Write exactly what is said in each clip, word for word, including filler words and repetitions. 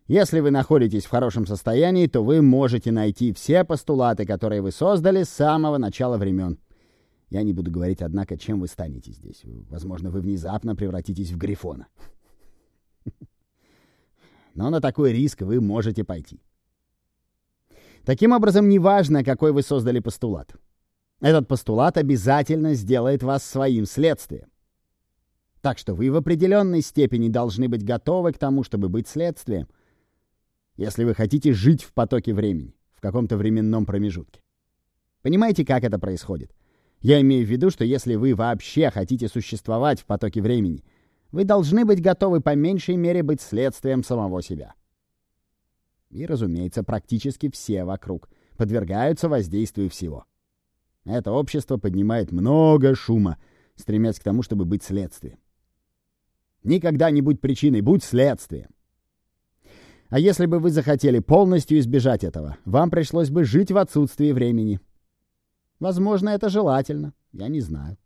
Если вы находитесь в хорошем состоянии, то вы можете найти все постулаты, которые вы создали с самого начала времен. Я не буду говорить, однако, чем вы станете здесь. Возможно, вы внезапно превратитесь в Грифона. Но на такой риск вы можете пойти. Таким образом, неважно, какой вы создали постулат. Этот постулат обязательно сделает вас своим следствием. Так что вы в определенной степени должны быть готовы к тому, чтобы быть следствием, если вы хотите жить в потоке времени, в каком-то временном промежутке. Понимаете, как это происходит? Я имею в виду, что если вы вообще хотите существовать в потоке времени, вы должны быть готовы по меньшей мере быть следствием самого себя. И, разумеется, практически все вокруг подвергаются воздействию всего. Это общество поднимает много шума, стремясь к тому, чтобы быть следствием. Никогда не будь причиной, будь следствием. А если бы вы захотели полностью избежать этого, вам пришлось бы жить в отсутствии времени. Возможно, это желательно, я не знаю.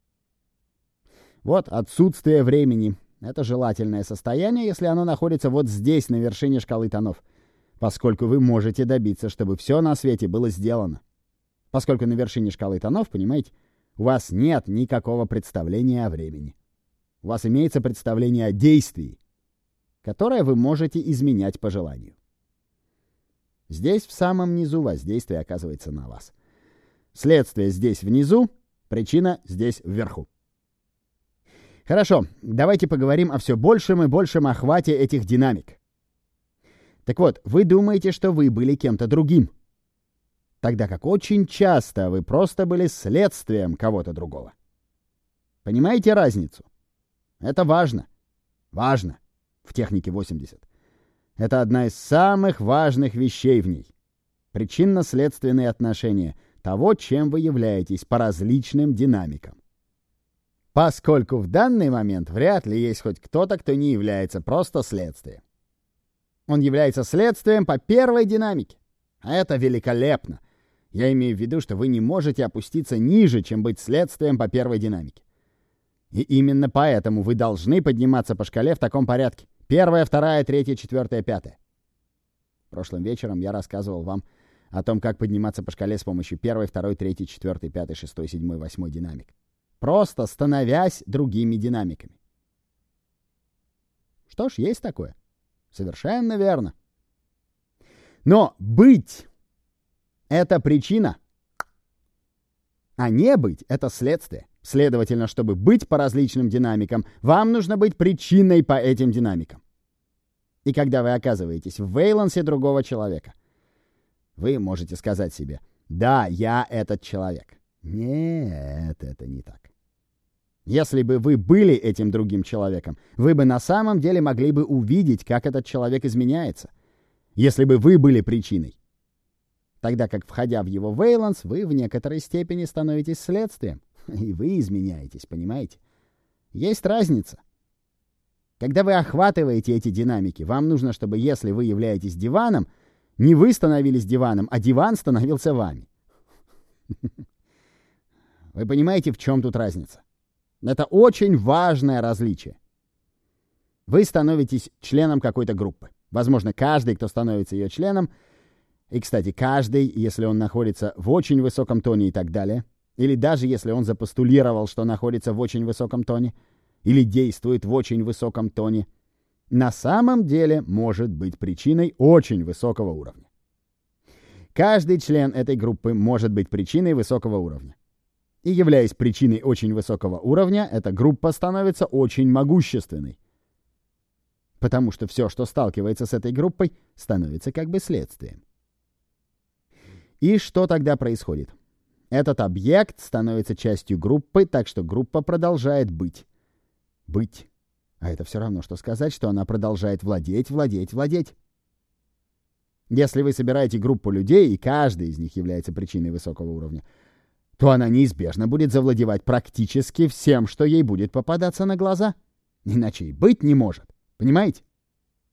Вот отсутствие времени — это желательное состояние, если оно находится вот здесь, на вершине шкалы тонов, поскольку вы можете добиться, чтобы все на свете было сделано. Поскольку на вершине шкалы тонов, понимаете, у вас нет никакого представления о времени. У вас имеется представление о действии, которое вы можете изменять по желанию. Здесь, в самом низу, воздействие оказывается на вас. Следствие здесь внизу, причина здесь вверху. Хорошо, давайте поговорим о все большем и большем охвате этих динамик. Так вот, вы думаете, что вы были кем-то другим, тогда как очень часто вы просто были следствием кого-то другого. Понимаете разницу? Это важно. Важно. В технике восемьдесят. Это одна из самых важных вещей в ней. Причинно-следственные отношения того, чем вы являетесь по различным динамикам. Поскольку в данный момент вряд ли есть хоть кто-то, кто не является просто следствием. Он является следствием по первой динамике. А это великолепно. Я имею в виду, что вы не можете опуститься ниже, чем быть следствием по первой динамике. И именно поэтому вы должны подниматься по шкале в таком порядке. Первая, вторая, третья, четвертая, пятая. Прошлым вечером я рассказывал вам о том, как подниматься по шкале с помощью первой, второй, третьей, четвертой, пятой, шестой, седьмой, восьмой динамик. Просто становясь другими динамиками. Что ж, есть такое. Совершенно верно. Но быть — это причина, а не быть — это следствие. Следовательно, чтобы быть по различным динамикам, вам нужно быть причиной по этим динамикам. И когда вы оказываетесь в вейлансе другого человека, вы можете сказать себе: «Да, я этот человек». Нет, это не так. Если бы вы были этим другим человеком, вы бы на самом деле могли бы увидеть, как этот человек изменяется. Если бы вы были причиной. Тогда как, входя в его вейланс, вы в некоторой степени становитесь следствием. И вы изменяетесь, понимаете? Есть разница. Когда вы охватываете эти динамики, вам нужно, чтобы, если вы являетесь диваном, не вы становились диваном, а диван становился вами. Вы понимаете, в чем тут разница? Это очень важное различие. Вы становитесь членом какой-то группы. Возможно, каждый, кто становится ее членом, и, кстати, каждый, если он находится в очень высоком тоне и так далее, или даже если он запостулировал, что находится в очень высоком тоне, или действует в очень высоком тоне, на самом деле может быть причиной очень высокого уровня. Каждый член этой группы может быть причиной высокого уровня. И являясь причиной очень высокого уровня, эта группа становится очень могущественной. Потому что все, что сталкивается с этой группой, становится как бы следствием. И что тогда происходит? Этот объект становится частью группы, так что группа продолжает быть. Быть. А это все равно, что сказать, что она продолжает владеть, владеть, владеть. Если вы собираете группу людей, и каждый из них является причиной высокого уровня, то она неизбежно будет завладевать практически всем, что ей будет попадаться на глаза. Иначе и быть не может. Понимаете?